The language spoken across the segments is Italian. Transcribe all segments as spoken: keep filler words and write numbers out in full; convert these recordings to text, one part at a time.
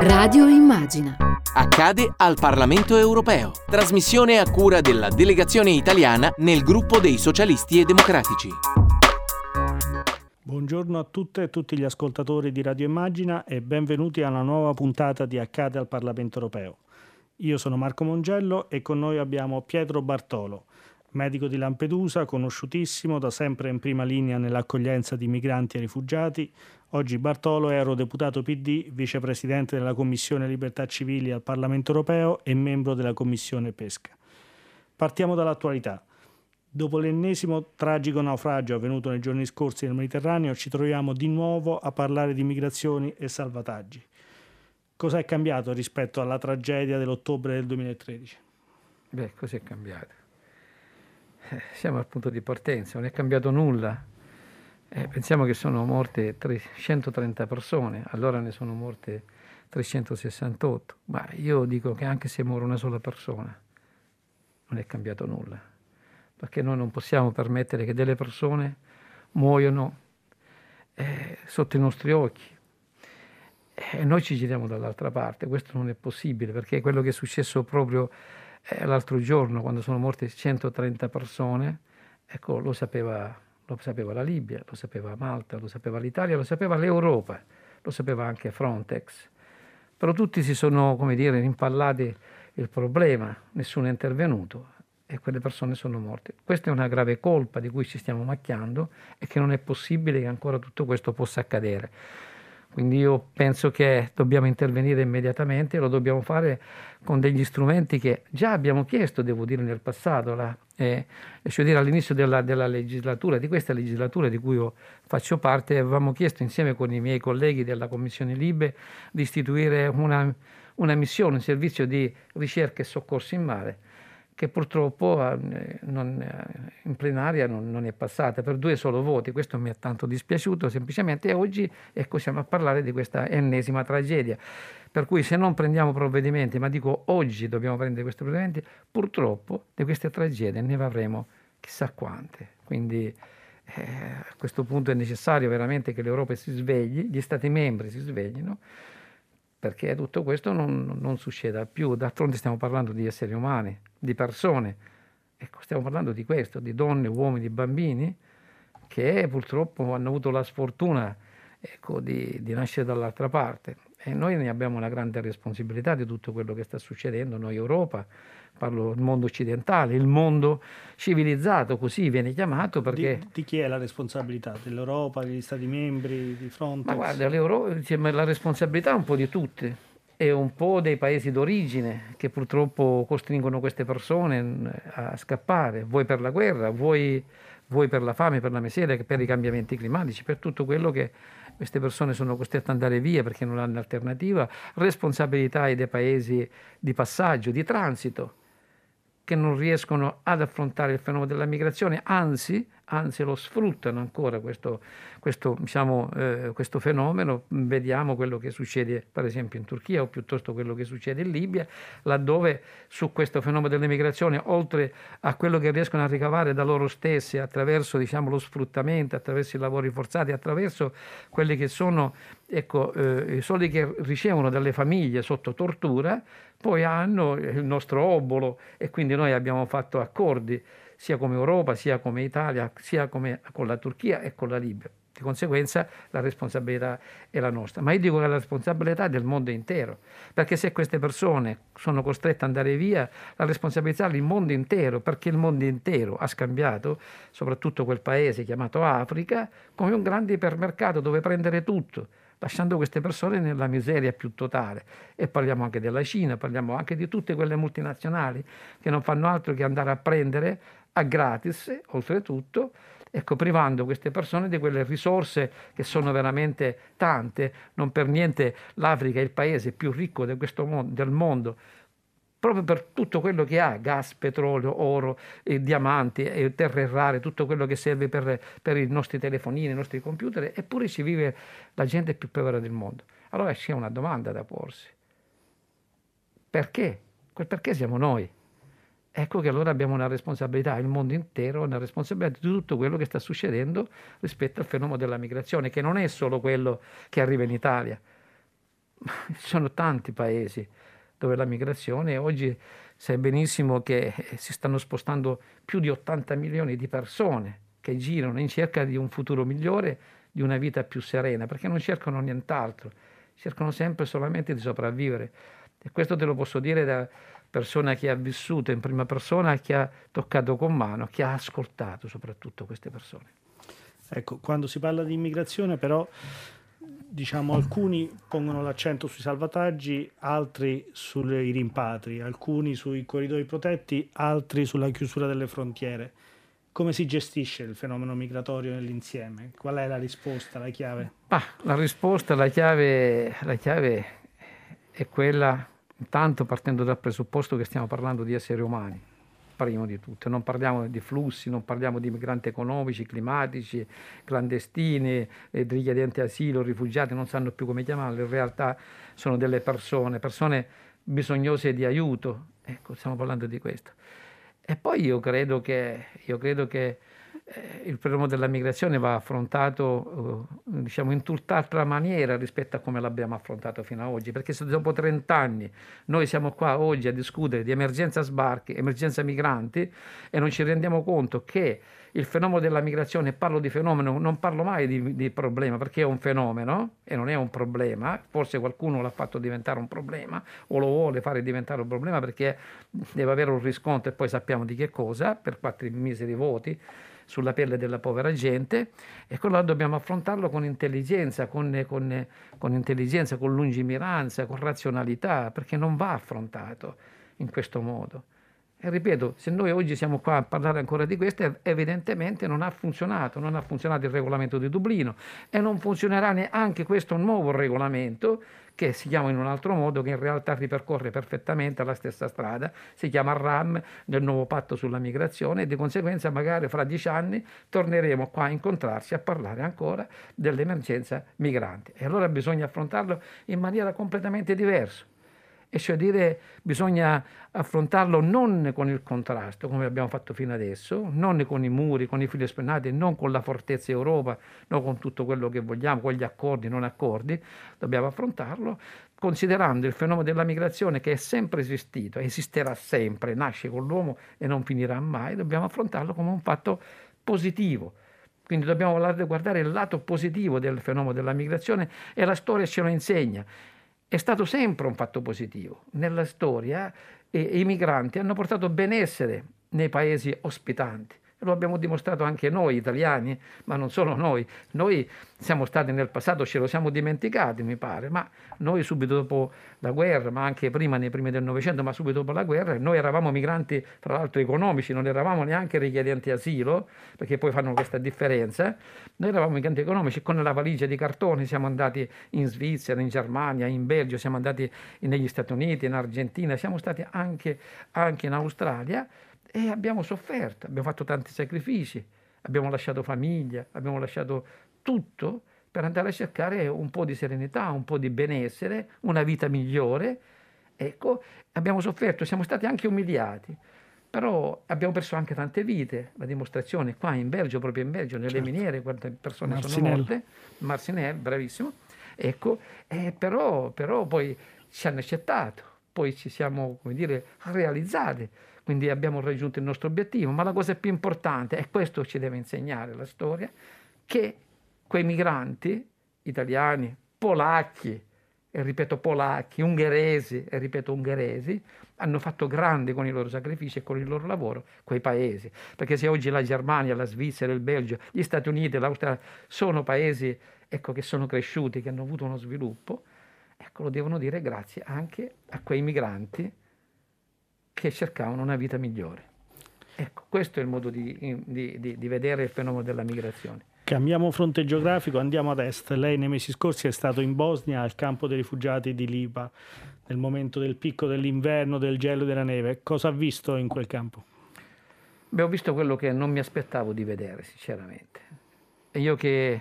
Radio Immagina. Accade al Parlamento Europeo. Trasmissione a cura della delegazione italiana nel gruppo dei Socialisti e Democratici. Buongiorno a tutte e tutti gli ascoltatori di Radio Immagina e benvenuti a una nuova puntata di Accade al Parlamento Europeo. Io sono Marco Mongello e con noi abbiamo Pietro Bartolo, medico di Lampedusa, conosciutissimo, da sempre in prima linea nell'accoglienza di migranti e rifugiati. Oggi Bartolo è eurodeputato P D, vicepresidente della Commissione Libertà Civili al Parlamento Europeo e membro della Commissione Pesca. Partiamo dall'attualità. Dopo l'ennesimo tragico naufragio avvenuto nei giorni scorsi nel Mediterraneo, ci troviamo di nuovo a parlare di migrazioni e salvataggi. Cosa è cambiato rispetto alla tragedia dell'ottobre del duemilatredici? Beh, cos'è cambiato? Eh, siamo al punto di partenza, non è cambiato nulla. Eh, pensiamo che sono morte trecentotrenta persone, allora ne sono morte trecentosessantotto, ma io dico che anche se muore una sola persona non è cambiato nulla, perché noi non possiamo permettere che delle persone muoiono eh, sotto i nostri occhi e noi ci giriamo dall'altra parte. Questo non è possibile, perché quello che è successo proprio eh, l'altro giorno, quando sono morte centotrenta persone, ecco, lo sapeva, lo sapeva la Libia, lo sapeva Malta, lo sapeva l'Italia, lo sapeva l'Europa, lo sapeva anche Frontex. Però tutti si sono, come dire, impallati il problema, nessuno è intervenuto e quelle persone sono morte. Questa è una grave colpa di cui ci stiamo macchiando e che non è possibile che ancora tutto questo possa accadere. Quindi io penso che dobbiamo intervenire immediatamente e lo dobbiamo fare con degli strumenti che già abbiamo chiesto, devo dire, nel passato, la, eh, cioè dire all'inizio della, della legislatura, di questa legislatura di cui io faccio parte, avevamo chiesto insieme con i miei colleghi della Commissione Libe di istituire una, una missione, un servizio di ricerca e soccorso in mare, che purtroppo eh, non, eh, in plenaria non, non è passata per due solo voti. Questo mi è tanto dispiaciuto semplicemente, e oggi ecco siamo a parlare di questa ennesima tragedia, per cui se non prendiamo provvedimenti, ma dico oggi dobbiamo prendere questi provvedimenti, purtroppo di queste tragedie ne avremo chissà quante. Quindi eh, a questo punto è necessario veramente che l'Europa si svegli, gli Stati membri si sveglino, perché tutto questo non, non succeda più. D'altronde stiamo parlando di esseri umani, di persone. Ecco, stiamo parlando di questo, di donne, uomini, bambini che purtroppo hanno avuto la sfortuna, ecco, di, di nascere dall'altra parte. E noi ne abbiamo una grande responsabilità di tutto quello che sta succedendo. Noi Europa, parlo del mondo occidentale, il mondo civilizzato, così viene chiamato perché... Di, di chi è la responsabilità? Dell'Europa, degli Stati membri, di Frontex? Ma guarda, l'Europa, la responsabilità è un po' di tutte, è un po' dei paesi d'origine che purtroppo costringono queste persone a scappare, vuoi per la guerra, vuoi, vuoi per la fame, per la miseria, per i cambiamenti climatici, per tutto quello che queste persone sono costrette ad andare via perché non hanno alternativa. Responsabilità dei paesi di passaggio, di transito, che non riescono ad affrontare il fenomeno della migrazione, anzi, anzi lo sfruttano ancora questo, questo, diciamo, eh, questo fenomeno. Vediamo quello che succede per esempio in Turchia o piuttosto quello che succede in Libia, laddove su questo fenomeno della migrazione, oltre a quello che riescono a ricavare da loro stessi attraverso, diciamo, lo sfruttamento, attraverso i lavori forzati, attraverso quelli che sono, ecco, eh, i soldi che ricevono dalle famiglie sotto tortura, poi hanno il nostro obolo, e quindi noi abbiamo fatto accordi sia come Europa, sia come Italia, sia come con la Turchia e con la Libia. Di conseguenza la responsabilità è la nostra, ma io dico che la responsabilità è del mondo intero, perché se queste persone sono costrette ad andare via, la responsabilità è del mondo intero, perché il mondo intero ha scambiato soprattutto quel paese chiamato Africa come un grande ipermercato dove prendere tutto, lasciando queste persone nella miseria più totale. E parliamo anche della Cina, parliamo anche di tutte quelle multinazionali che non fanno altro che andare a prendere a gratis, oltretutto, ecco, privando queste persone di quelle risorse che sono veramente tante. Non per niente l'Africa è il paese più ricco di questo mondo, del mondo, proprio per tutto quello che ha: gas, petrolio, oro, eh, diamanti, eh, terre rare, tutto quello che serve per, per i nostri telefonini, i nostri computer, eppure ci vive la gente più povera del mondo. Allora c'è una domanda da porsi: perché? Quel perché siamo noi. Ecco che allora abbiamo una responsabilità, il mondo intero ha una responsabilità di tutto quello che sta succedendo rispetto al fenomeno della migrazione, che non è solo quello che arriva in Italia, ci sono tanti paesi dove la migrazione, oggi sai benissimo che si stanno spostando più di ottanta milioni di persone che girano in cerca di un futuro migliore, di una vita più serena, perché non cercano nient'altro, cercano sempre solamente di sopravvivere. E questo te lo posso dire da persona che ha vissuto in prima persona, che ha toccato con mano, che ha ascoltato soprattutto queste persone. Ecco, quando si parla di immigrazione però, diciamo, alcuni pongono l'accento sui salvataggi, altri sui rimpatri, alcuni sui corridoi protetti, altri sulla chiusura delle frontiere. Come si gestisce il fenomeno migratorio nell'insieme? Qual è la risposta, la chiave? Ah, la risposta, la chiave, la chiave è quella, intanto partendo dal presupposto che stiamo parlando di esseri umani, prima di tutto. Non parliamo di flussi, non parliamo di migranti economici, climatici, clandestini, eh, richiedenti asilo, rifugiati, non sanno più come chiamarli. In realtà sono delle persone, persone bisognose di aiuto. Ecco, stiamo parlando di questo. E poi io credo che, io credo che eh, il fenomeno della migrazione va affrontato eh, diciamo in tutt'altra maniera rispetto a come l'abbiamo affrontato fino ad oggi, perché se dopo trenta anni noi siamo qua oggi a discutere di emergenza sbarchi, emergenza migranti e non ci rendiamo conto che il fenomeno della migrazione, parlo di fenomeno, non parlo mai di, di problema, perché è un fenomeno e non è un problema, forse qualcuno l'ha fatto diventare un problema o lo vuole fare diventare un problema perché deve avere un riscontro e poi sappiamo di che cosa, per quattro miseri voti sulla pelle della povera gente, e quello dobbiamo affrontarlo con intelligenza, con, con, con intelligenza, con lungimiranza, con razionalità, perché non va affrontato in questo modo. E ripeto, se noi oggi siamo qua a parlare ancora di questo, evidentemente non ha funzionato, non ha funzionato il regolamento di Dublino e non funzionerà neanche questo nuovo regolamento che si chiama in un altro modo, che in realtà ripercorre perfettamente la stessa strada, si chiama R A M, del nuovo patto sulla migrazione, e di conseguenza magari fra dieci anni torneremo qua a incontrarci a parlare ancora dell'emergenza migranti. E allora bisogna affrontarlo in maniera completamente diversa. E cioè dire, bisogna affrontarlo non con il contrasto, come abbiamo fatto fino adesso, non con i muri, con i fili spennati, non con la fortezza Europa, non con tutto quello che vogliamo, con gli accordi, non accordi. Dobbiamo affrontarlo considerando il fenomeno della migrazione, che è sempre esistito, esisterà sempre, nasce con l'uomo e non finirà mai. Dobbiamo affrontarlo come un fatto positivo. Quindi dobbiamo guardare il lato positivo del fenomeno della migrazione, e la storia ce lo insegna. È stato sempre un fatto positivo. Nella storia eh, i migranti hanno portato benessere nei paesi ospitanti. Lo abbiamo dimostrato anche noi italiani, ma non solo noi. Noi siamo stati nel passato, ce lo siamo dimenticati, mi pare, ma noi subito dopo la guerra, ma anche prima, nei primi del Novecento, ma subito dopo la guerra, noi eravamo migranti, tra l'altro economici, non eravamo neanche richiedenti asilo, perché poi fanno questa differenza. Noi eravamo migranti economici, con la valigia di cartone siamo andati in Svizzera, in Germania, in Belgio, siamo andati negli Stati Uniti, in Argentina, siamo stati anche, anche in Australia. E abbiamo sofferto, abbiamo fatto tanti sacrifici, abbiamo lasciato famiglia, abbiamo lasciato tutto per andare a cercare un po' di serenità, un po' di benessere, una vita migliore. Ecco, abbiamo sofferto, siamo stati anche umiliati, però abbiamo perso anche tante vite. La dimostrazione qua in Belgio, proprio in Belgio, nelle certo. miniere, quante persone Marcinelle. sono morte. Marcinelle, bravissimo. Ecco, eh, però, però poi ci hanno accettato, poi ci siamo, come dire, realizzati. Quindi abbiamo raggiunto il nostro obiettivo, ma la cosa più importante, e questo ci deve insegnare la storia, che quei migranti italiani, polacchi, e ripeto polacchi, ungheresi, e ripeto ungheresi, hanno fatto grande con i loro sacrifici e con il loro lavoro quei paesi. Perché se oggi la Germania, la Svizzera, il Belgio, gli Stati Uniti, l'Australia sono paesi, ecco, che sono cresciuti, che hanno avuto uno sviluppo, ecco, lo devono dire grazie anche a quei migranti che cercavano una vita migliore. Ecco, questo è il modo di, di, di, di vedere il fenomeno della migrazione. Cambiamo fronte geografico, andiamo ad est. Lei nei mesi scorsi è stato in Bosnia, al campo dei rifugiati di Lipa, nel momento del picco dell'inverno, del gelo e della neve. Cosa ha visto in quel campo? Beh, ho visto quello che non mi aspettavo di vedere, sinceramente. E io che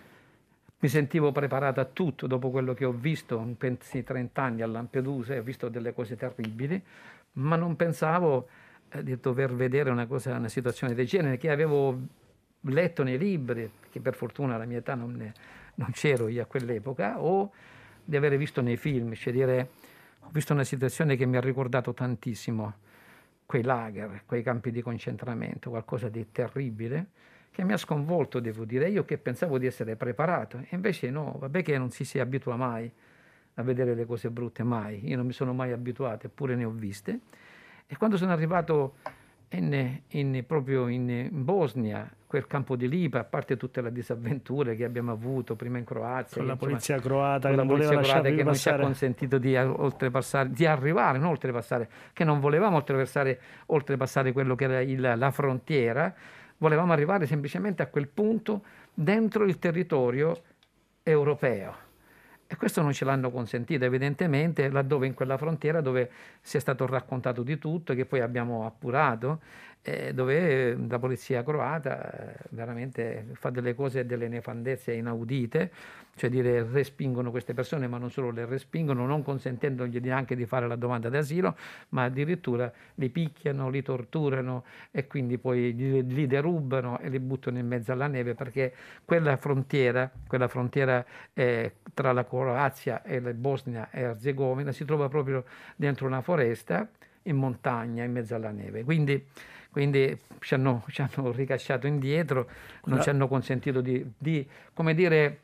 mi sentivo preparato a tutto dopo quello che ho visto in trenta anni a Lampedusa, e ho visto delle cose terribili, ma non pensavo eh, di dover vedere una, cosa, una situazione del genere, che avevo letto nei libri, che per fortuna alla mia età non, ne, non c'ero io a quell'epoca, o di avere visto nei film, cioè dire, ho visto una situazione che mi ha ricordato tantissimo quei lager, quei campi di concentramento, qualcosa di terribile, che mi ha sconvolto, devo dire. Io che pensavo di essere preparato, e invece no, vabbè che non si si abitua mai a vedere le cose brutte, mai. Io non mi sono mai abituato, eppure ne ho viste. E quando sono arrivato in, in, proprio in, in Bosnia, quel campo di Lipa, a parte tutte le disavventure che abbiamo avuto prima in Croazia, con la insomma, polizia croata con che la non polizia voleva croata che non passare. ci ha consentito di oltrepassare, di arrivare, non oltrepassare, che non volevamo oltrepassare, oltrepassare quello che era il, la frontiera, volevamo arrivare semplicemente a quel punto dentro il territorio europeo. E questo non ce l'hanno consentito, evidentemente, laddove in quella frontiera dove si è stato raccontato di tutto, che poi abbiamo appurato, eh, dove la polizia croata eh, veramente fa delle cose, delle nefandezze inaudite, cioè dire respingono queste persone, ma non solo le respingono, non consentendogli neanche di fare la domanda d'asilo, ma addirittura li picchiano, li torturano e quindi poi li, li derubano e li buttano in mezzo alla neve, perché quella frontiera, quella frontiera eh, tra la Croazia e la Bosnia e Erzegovina si trova proprio dentro una foresta, in montagna, in mezzo alla neve. Quindi, quindi ci, hanno, ci hanno ricacciato indietro, non la... ci hanno consentito di, di come dire,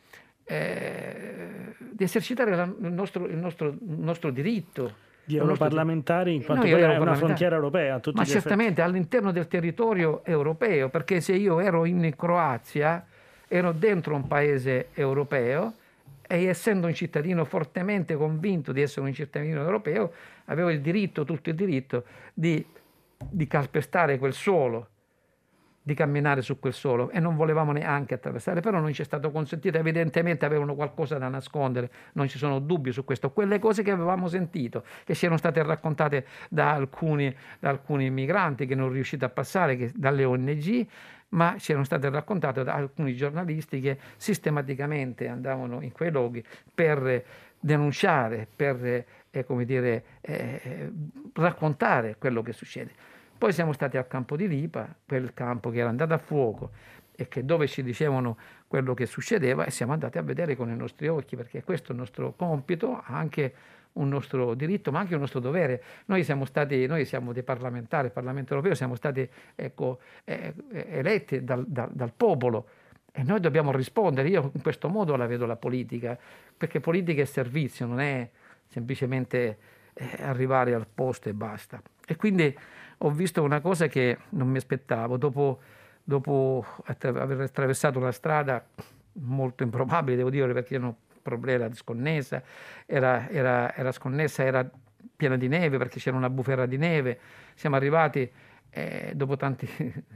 eh, di esercitare la, il, nostro, il, nostro, il nostro diritto. Di europarlamentari, in quanto poi è una frontiera europea. Ma certamente all'interno del territorio europeo, perché se io ero in Croazia, ero dentro un paese europeo, e essendo un cittadino fortemente convinto di essere un cittadino europeo, avevo il diritto, tutto il diritto, di, di calpestare quel suolo, di camminare su quel suolo, e non volevamo neanche attraversare, però non ci è stato consentito. Evidentemente avevano qualcosa da nascondere, non ci sono dubbi su questo. Quelle cose che avevamo sentito, che ci erano state raccontate da alcuni, da alcuni migranti che non riusciti a passare, che, dalle O N G, ma ci erano state raccontate da alcuni giornalisti che sistematicamente andavano in quei luoghi per denunciare, per eh, come dire, eh, raccontare quello che succede. Poi siamo stati al campo di Lipa, quel campo che era andato a fuoco e che dove ci dicevano quello che succedeva, e siamo andati a vedere con i nostri occhi, perché questo è il nostro compito, anche un nostro diritto, ma anche un nostro dovere. Noi siamo stati, noi siamo dei parlamentari, il Parlamento europeo, siamo stati ecco, eh, eletti dal, dal, dal popolo, e noi dobbiamo rispondere. Io in questo modo la vedo la politica, perché politica è servizio, non è semplicemente eh, arrivare al posto e basta. E quindi ho visto una cosa che non mi aspettavo, dopo, dopo attra- aver attraversato una strada molto improbabile, devo dire, perché non problema, era sconnessa, era, era, era sconnessa, era piena di neve, perché c'era una bufera di neve. Siamo arrivati eh, dopo tanti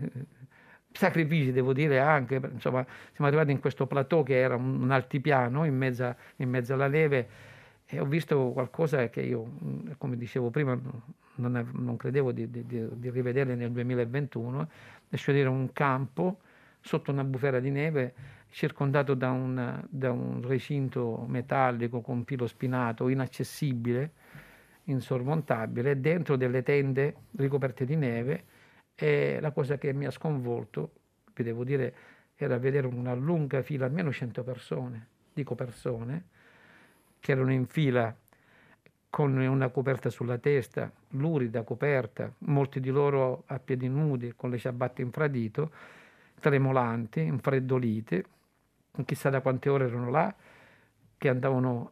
sacrifici, devo dire, anche, insomma, siamo arrivati in questo plateau che era un, un altipiano in mezzo, in mezzo alla neve, e ho visto qualcosa che io, come dicevo prima, non, non credevo di, di, di rivedere nel duemilaventuno, cioè dire un campo sotto una bufera di neve, circondato da un, da un recinto metallico con filo spinato, inaccessibile, insormontabile, dentro delle tende ricoperte di neve. E la cosa che mi ha sconvolto, vi devo dire, era vedere una lunga fila, almeno cento persone, dico persone, che erano in fila con una coperta sulla testa, lurida coperta, molti di loro a piedi nudi, con le ciabatte infradito, tremolanti, infreddoliti, chissà da quante ore erano là, che andavano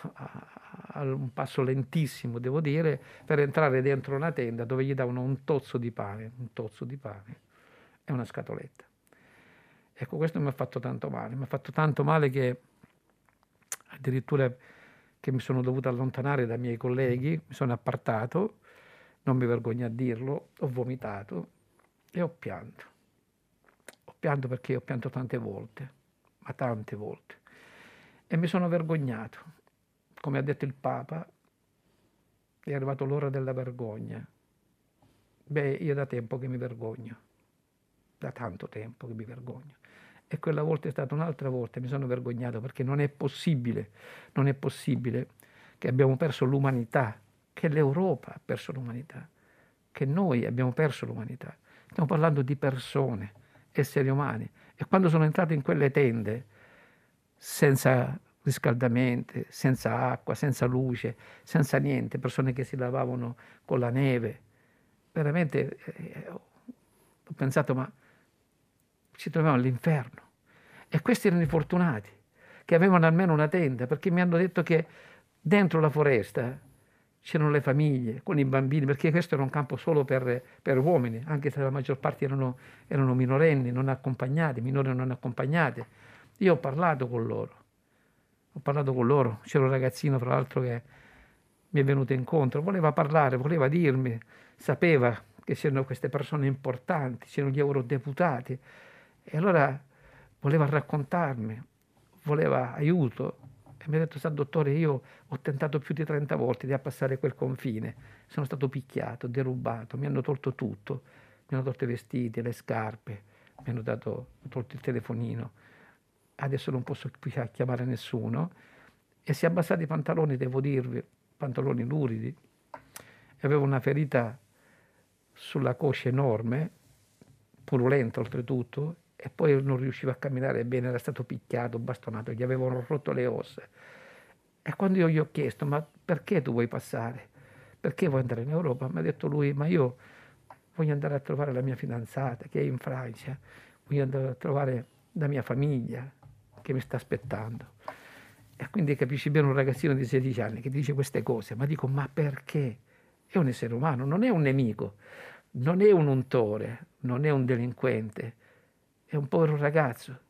a un passo lentissimo, devo dire, per entrare dentro una tenda dove gli davano un tozzo di pane, un tozzo di pane e una scatoletta. Ecco, questo mi ha fatto tanto male, mi ha fatto tanto male che addirittura che mi sono dovuto allontanare dai miei colleghi, mi sono appartato, non mi vergogno a dirlo, ho vomitato e ho pianto. Ho pianto perché ho pianto tante volte, ma tante volte. E mi sono vergognato. Come ha detto il Papa, è arrivato l'ora della vergogna. Beh, io da tempo che mi vergogno, da tanto tempo che mi vergogno. E quella volta è stata un'altra volta, mi sono vergognato, perché non è possibile, non è possibile che abbiamo perso l'umanità, che l'Europa ha perso l'umanità, che noi abbiamo perso l'umanità. Stiamo parlando di persone, esseri umani. E quando sono entrato in quelle tende, senza riscaldamento, senza acqua, senza luce, senza niente, persone che si lavavano con la neve. Veramente eh, ho pensato, ma ci troviamo all'inferno. E questi erano i fortunati, che avevano almeno una tenda, perché mi hanno detto che dentro la foresta c'erano le famiglie con i bambini, perché questo era un campo solo per, per uomini, anche se la maggior parte erano, erano minorenni, non accompagnati, minori non accompagnati. Io ho parlato con loro, ho parlato con loro, c'era un ragazzino fra l'altro che mi è venuto incontro, voleva parlare, voleva dirmi, sapeva che c'erano queste persone importanti, c'erano gli eurodeputati, e allora voleva raccontarmi, voleva aiuto. E mi ha detto: sa dottore, io ho tentato più di trenta volte di passare quel confine, sono stato picchiato, derubato, mi hanno tolto tutto, mi hanno tolto i vestiti, le scarpe, mi hanno dato, tolto il telefonino, adesso non posso più chiamare nessuno. E si è abbassati i pantaloni, devo dirvi, pantaloni luridi, e avevo una ferita sulla coscia enorme, purulenta oltretutto, e poi non riusciva a camminare bene, era stato picchiato, bastonato, gli avevano rotto le ossa. E quando io gli ho chiesto: ma perché tu vuoi passare? Perché vuoi andare in Europa? Mi ha detto lui: ma io voglio andare a trovare la mia fidanzata che è in Francia, voglio andare a trovare la mia famiglia che mi sta aspettando. E quindi capisci bene un ragazzino di sedici anni che dice queste cose, ma dico: ma perché? È un essere umano, non è un nemico, non è un untore, non è un delinquente, è un povero ragazzo.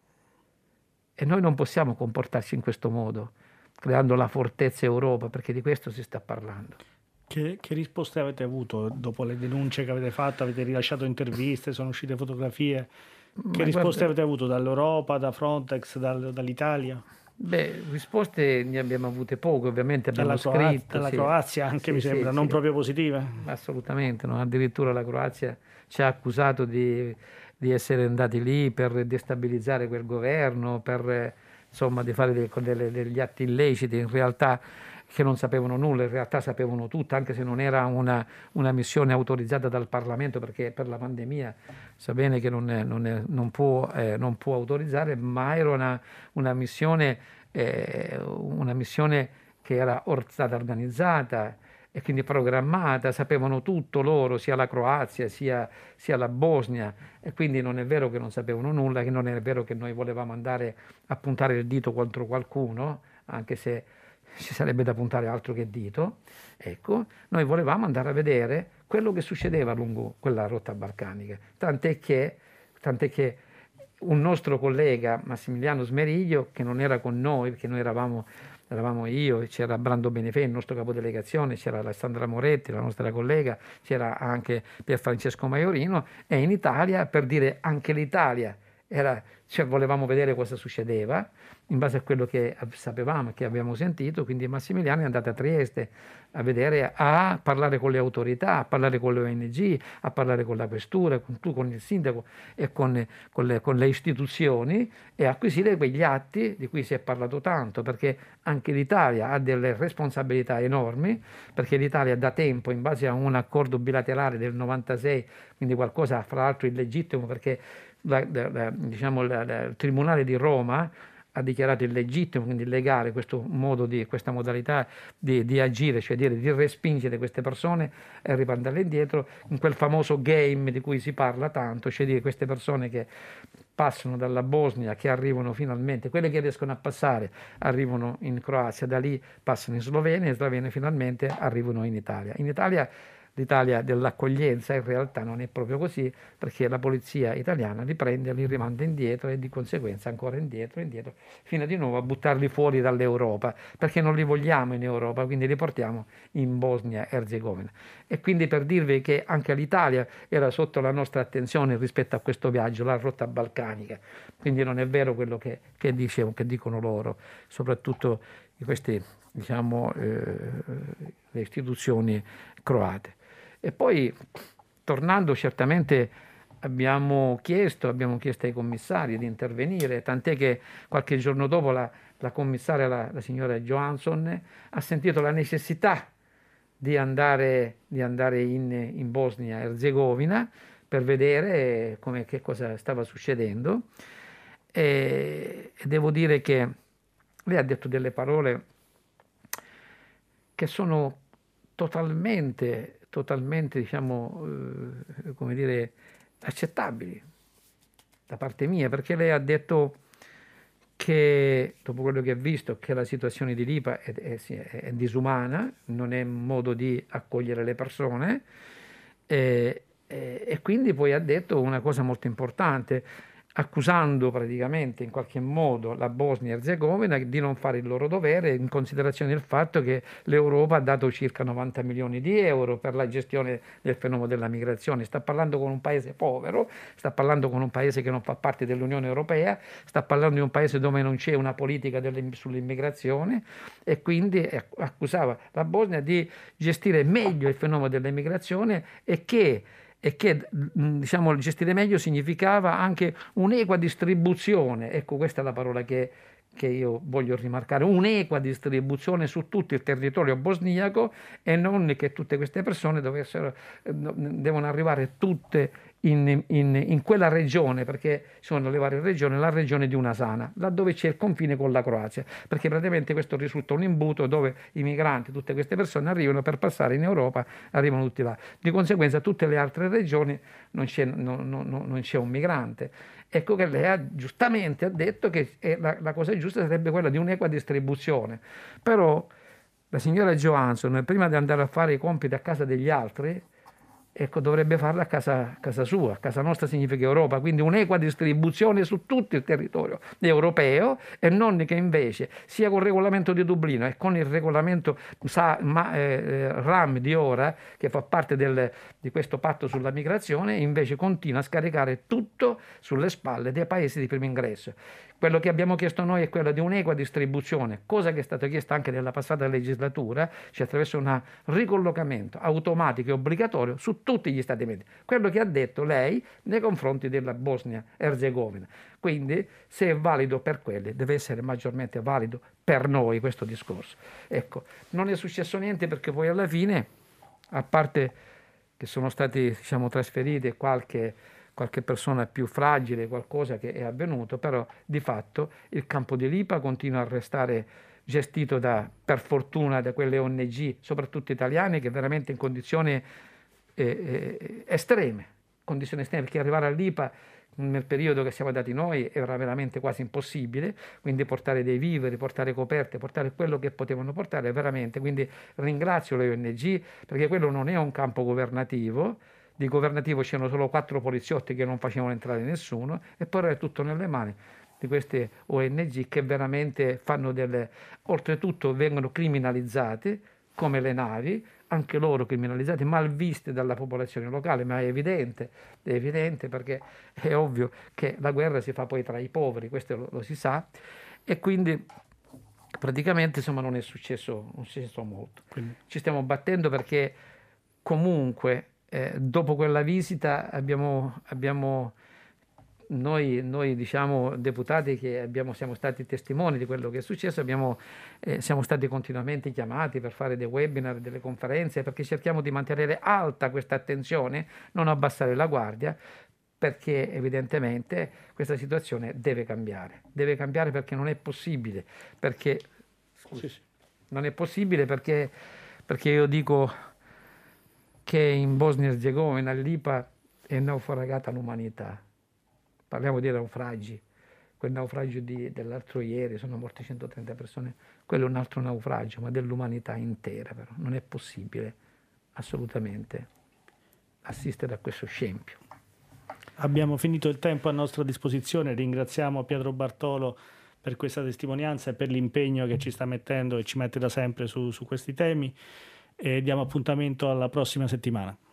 E noi non possiamo comportarci in questo modo, creando la fortezza Europa, perché di questo si sta parlando. Che, che risposte avete avuto dopo le denunce che avete fatto? Avete rilasciato interviste, sono uscite fotografie? Che Ma risposte guarda, avete avuto dall'Europa, da Frontex, dal- dall'Italia? beh, risposte ne abbiamo avute poche, ovviamente abbiamo Dalla, Croazia, scritto. dalla sì. Croazia anche, Sì, mi sì, sembra, sì. non proprio positive? Assolutamente, no? Addirittura la Croazia ci ha accusato di, di essere andati lì per destabilizzare quel governo, per eh, insomma di fare dei- delle- degli atti illeciti, in realtà che non sapevano nulla, in realtà sapevano tutto, anche se non era una, una missione autorizzata dal Parlamento, perché per la pandemia sa bene che non, è- non è- non può, eh, non può autorizzare, ma era una, una missione, eh, una missione che era or- stata organizzata e quindi programmata, sapevano tutto loro, sia la Croazia sia, sia la Bosnia, e quindi non è vero che non sapevano nulla, che non è vero che noi volevamo andare a puntare il dito contro qualcuno, anche se ci sarebbe da puntare altro che dito. Ecco, noi volevamo andare a vedere quello che succedeva lungo quella rotta balcanica, tant'è che, tant'è che un nostro collega, Massimiliano Smeriglio, che non era con noi, perché noi eravamo, eravamo io, c'era Brando Benefè, il nostro capodelegazione, c'era Alessandra Moretti, la nostra collega, c'era anche Pier Francesco Maiorino, e in Italia, per dire anche l'Italia, era, cioè volevamo vedere cosa succedeva, in base a quello che sapevamo, che abbiamo sentito, quindi Massimiliano è andato a Trieste a vedere, a parlare con le autorità, a parlare con le O N G, a parlare con la questura, con, con il sindaco e con, con, le, con le istituzioni, e acquisire quegli atti di cui si è parlato tanto, perché anche l'Italia ha delle responsabilità enormi, perché l'Italia da tempo, in base a un accordo bilaterale del novantasei, quindi qualcosa fra l'altro illegittimo, perché la, la, la, diciamo, la, la, il Tribunale di Roma ha dichiarato illegittimo, quindi illegale, questo modo di, questa modalità di, di agire, cioè dire di respingere queste persone e rimandarle indietro, in quel famoso game di cui si parla tanto, cioè dire queste persone che passano dalla Bosnia, che arrivano finalmente, quelle che riescono a passare arrivano in Croazia, da lì passano in Slovenia, e in Slovenia finalmente arrivano in Italia. In Italia L'Italia dell'accoglienza in realtà non è proprio così, perché la polizia italiana li prende, li rimanda indietro e di conseguenza ancora indietro, indietro, fino di nuovo a buttarli fuori dall'Europa, perché non li vogliamo in Europa, quindi li portiamo in Bosnia e Erzegovina. E quindi per dirvi che anche l'Italia era sotto la nostra attenzione rispetto a questo viaggio, la rotta balcanica, quindi non è vero quello che, che, dicevo, che dicono loro, soprattutto queste, diciamo, eh, le istituzioni croate. E poi, tornando, certamente abbiamo chiesto, abbiamo chiesto ai commissari di intervenire, tant'è che qualche giorno dopo la, la commissaria, la, la signora Johansson, ha sentito la necessità di andare, di andare in, in Bosnia e Erzegovina per vedere come, che cosa stava succedendo. E, e devo dire che lei ha detto delle parole che sono totalmente, totalmente, diciamo, eh, come dire, accettabili da parte mia, perché lei ha detto che, dopo quello che ha visto, che la situazione di Lipa è, è, è disumana, non è un modo di accogliere le persone, e, e, e quindi poi ha detto una cosa molto importante, accusando praticamente in qualche modo la Bosnia e Erzegovina di non fare il loro dovere, in considerazione del fatto che l'Europa ha dato circa novanta milioni di euro per la gestione del fenomeno della migrazione. Sta parlando con un paese povero, sta parlando con un paese che non fa parte dell'Unione Europea, sta parlando di un paese dove non c'è una politica sull'immigrazione, e quindi accusava la Bosnia di gestire meglio il fenomeno dell'immigrazione, e che e che, diciamo, gestire meglio significava anche un'equa distribuzione. Ecco, questa è la parola che, che io voglio rimarcare, un'equa distribuzione su tutto il territorio bosniaco, e non che tutte queste persone dovessero, devono arrivare tutte in, in, in quella regione, perché sono le varie regioni, la regione di una sana, laddove c'è il confine con la Croazia, perché praticamente questo risulta un imbuto dove i migranti, tutte queste persone arrivano per passare in Europa, arrivano tutti là. Di conseguenza tutte le altre regioni non c'è, non, non, non c'è un migrante. Ecco che lei ha, giustamente ha detto che la, la cosa giusta sarebbe quella di un'equa distribuzione, però la signora Johansson, prima di andare a fare i compiti a casa degli altri, ecco, dovrebbe farla a casa, casa sua. Casa nostra significa Europa, quindi un'equa distribuzione su tutto il territorio europeo, e non che invece sia con il regolamento di Dublino e con il regolamento sa, ma, eh, RAM di ora, che fa parte del, di questo patto sulla migrazione, invece continua a scaricare tutto sulle spalle dei paesi di primo ingresso. Quello che abbiamo chiesto noi è quello di un'equa distribuzione, cosa che è stata chiesta anche nella passata legislatura, cioè attraverso un ricollocamento automatico e obbligatorio su tutti gli Stati membri. Quello che ha detto lei nei confronti della Bosnia-Erzegovina. Quindi, se è valido per quelli, deve essere maggiormente valido per noi questo discorso. Ecco, non è successo niente, perché poi alla fine, a parte che sono stati, diciamo, trasferite qualche... qualche persona più fragile, qualcosa che è avvenuto, però di fatto il campo di Lipa continua a restare gestito da, per fortuna, da quelle O N G, soprattutto italiane, che veramente in condizioni eh, eh, estreme, condizioni estreme, perché arrivare a Lipa nel periodo che siamo andati noi era veramente quasi impossibile, quindi portare dei viveri, portare coperte, portare quello che potevano portare veramente, quindi ringrazio le O N G, perché quello non è un campo governativo. Di governativo c'erano solo quattro poliziotti che non facevano entrare nessuno, e poi era tutto nelle mani di queste O N G, che veramente fanno delle... oltretutto vengono criminalizzate come le navi, anche loro criminalizzate, mal viste dalla popolazione locale, ma è evidente, è evidente perché è ovvio che la guerra si fa poi tra i poveri, questo lo, lo si sa, e quindi praticamente, insomma, non è successo, non è successo molto. Quindi ci stiamo battendo, perché comunque Eh, dopo quella visita abbiamo, abbiamo noi, noi diciamo deputati che abbiamo, siamo stati testimoni di quello che è successo, abbiamo, eh, siamo stati continuamente chiamati per fare dei webinar, delle conferenze, perché cerchiamo di mantenere alta questa attenzione, non abbassare la guardia, perché evidentemente questa situazione deve cambiare, deve cambiare perché non è possibile, perché scusi, non è possibile perché, perché io dico che in Bosnia e Erzegovina, Lipa, è naufragata l'umanità. Parliamo di naufragi. Quel naufragio di, dell'altro ieri, sono morte centotrenta persone, quello è un altro naufragio, ma dell'umanità intera, però. Non è possibile, assolutamente, assistere a questo scempio. Abbiamo finito il tempo a nostra disposizione, ringraziamo Pietro Bartolo per questa testimonianza e per l'impegno che ci sta mettendo e ci mette da sempre su, su questi temi. E diamo appuntamento alla prossima settimana.